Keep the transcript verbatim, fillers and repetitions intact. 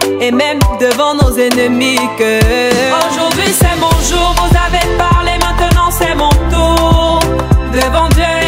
et même devant nos ennemis que aujourd'hui c'est mon jour. Vous avez parlé, maintenant c'est mon tour. Devant Dieu